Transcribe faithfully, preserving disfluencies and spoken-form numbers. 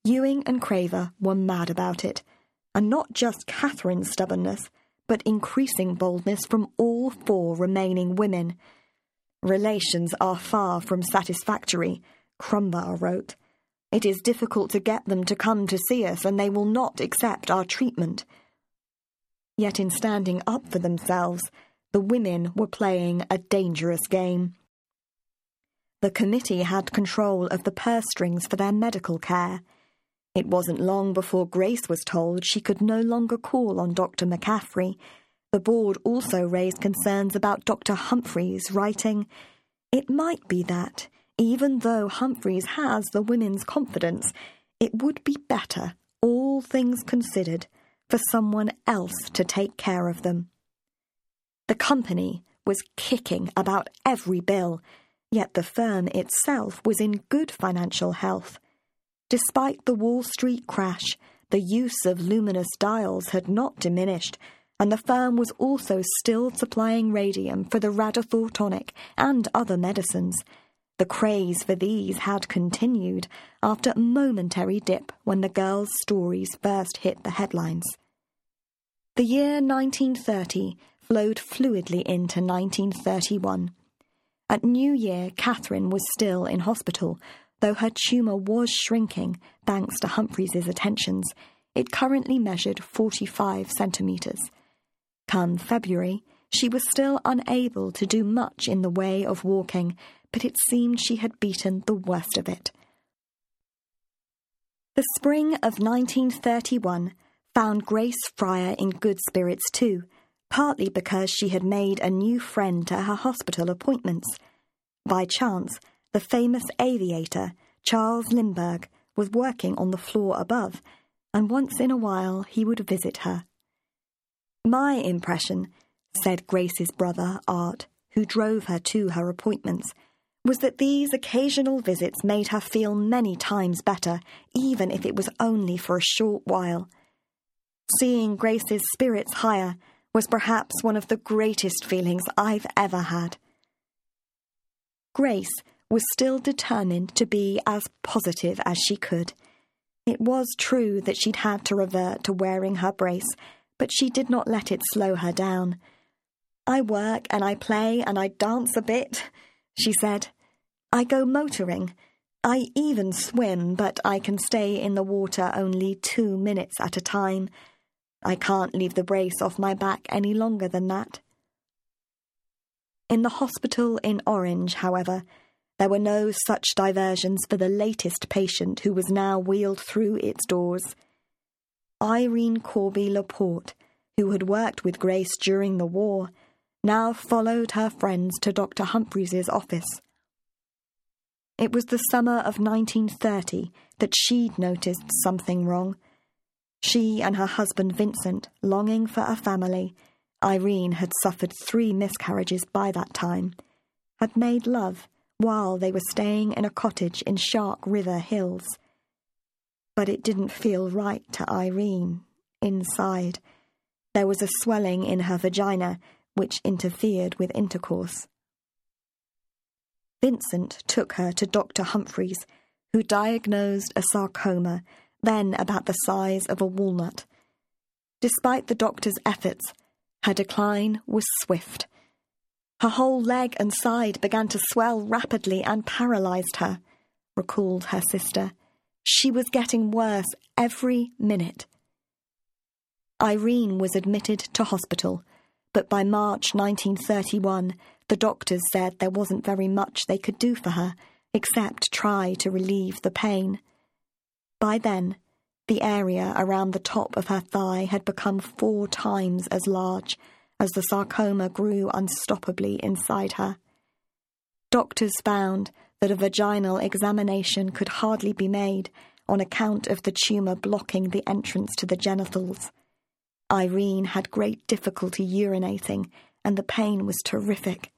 Ewing and Craver were mad about it, and not just Catherine's stubbornness, but increasing boldness from all four remaining women. Relations are far from satisfactory, Crumbar wrote. It is difficult to get them to come to see us, and they will not accept our treatment. Yet in standing up for themselves, the women were playing a dangerous game. The committee had control of the purse strings for their medical care. It wasn't long before Grace was told she could no longer call on Doctor McCaffrey. The board also raised concerns about Doctor Humphreys, writing, "It might be that, even though Humphreys has the women's confidence, it would be better, all things considered, for someone else to take care of them." The company was kicking about every bill, yet the firm itself was in good financial health. Despite the Wall Street crash, the use of luminous dials had not diminished, and the firm was also still supplying radium for the Radithor tonic and other medicines. The craze for these had continued after a momentary dip when the girls' stories first hit the headlines. The year nineteen thirty flowed fluidly into nineteen thirty-one. At New Year, Catherine was still in hospital, though her tumour was shrinking thanks to Humphreys' attentions. It currently measured forty-five centimetres. Come February, she was still unable to do much in the way of walking, but it seemed she had beaten the worst of it. The spring of nineteen thirty-one found Grace Fryer in good spirits too, partly because she had made a new friend to her hospital appointments. By chance, the famous aviator, Charles Lindbergh, was working on the floor above, and once in a while he would visit her. "My impression," said Grace's brother, Art, who drove her to her appointments, was that these occasional visits made her feel many times better, even if it was only for a short while. Seeing Grace's spirits higher was perhaps one of the greatest feelings I've ever had. Grace was still determined to be as positive as she could. It was true that she'd had to revert to wearing her brace, but she did not let it slow her down. "I work and I play and I dance a bit," she said. "I go motoring. I even swim, but I can stay in the water only two minutes at a time. I can't leave the brace off my back any longer than that." In the hospital in Orange, however, there were no such diversions for the latest patient who was now wheeled through its doors. Irene Corby Laporte, who had worked with Grace during the war, now followed her friends to Doctor Humphreys' office. It was the summer of nineteen thirty that she'd noticed something wrong. She and her husband Vincent, longing for a family, Irene had suffered three miscarriages by that time, had made love while they were staying in a cottage in Shark River Hills. But it didn't feel right to Irene, inside. There was a swelling in her vagina, which interfered with intercourse. Vincent took her to Doctor Humphreys, who diagnosed a sarcoma, then about the size of a walnut. Despite the doctor's efforts, her decline was swift. Her whole leg and side began to swell rapidly and paralysed her, recalled her sister. She was getting worse every minute. Irene was admitted to hospital, but by March nineteen thirty-one, the doctors said there wasn't very much they could do for her, except try to relieve the pain. By then, the area around the top of her thigh had become four times as large, as the sarcoma grew unstoppably inside her. Doctors found that a vaginal examination could hardly be made on account of the tumour blocking the entrance to the genitals. Irene had great difficulty urinating, and the pain was terrific.